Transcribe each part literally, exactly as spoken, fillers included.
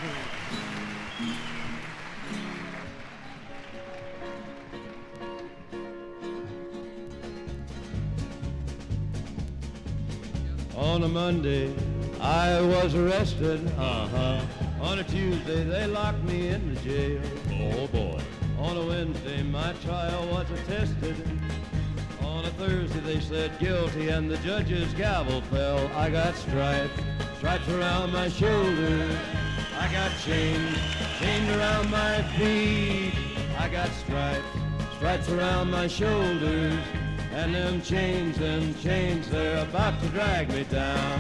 On a Monday, I was arrested. Uh-huh. On a Tuesday, they locked me in the jail. Oh, boy. On a Wednesday, my trial was attested. On a Thursday, they said guilty, and the judge's gavel fell. I got stripes, stripes around my shoulders. I got chains, chains around my feet. I got stripes, stripes around my shoulders. And them chains, them chains, they're about to drag me down.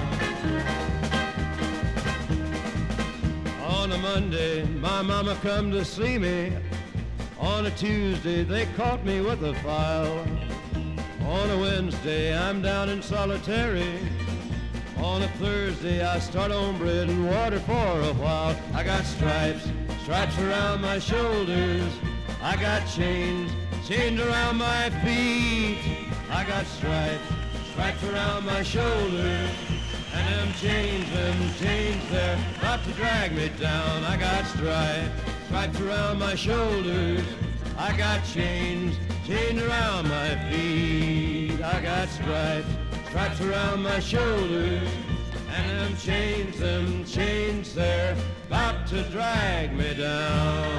On a Monday, my mama come to see me. On a Tuesday, they caught me with a file. On a Wednesday, I'm down in solitary. On a Thursday, I start on bread and water for a while. I got stripes, stripes around my shoulders. I got chains, chains around my feet. I got stripes, stripes around my shoulders. And them chains, them chains, they're about to drag me down. I got stripes, stripes around my shoulders. I got chains, chains around my feet. I got stripes, stripes around my shoulders. And them chains, them chains, they're about to drag me down.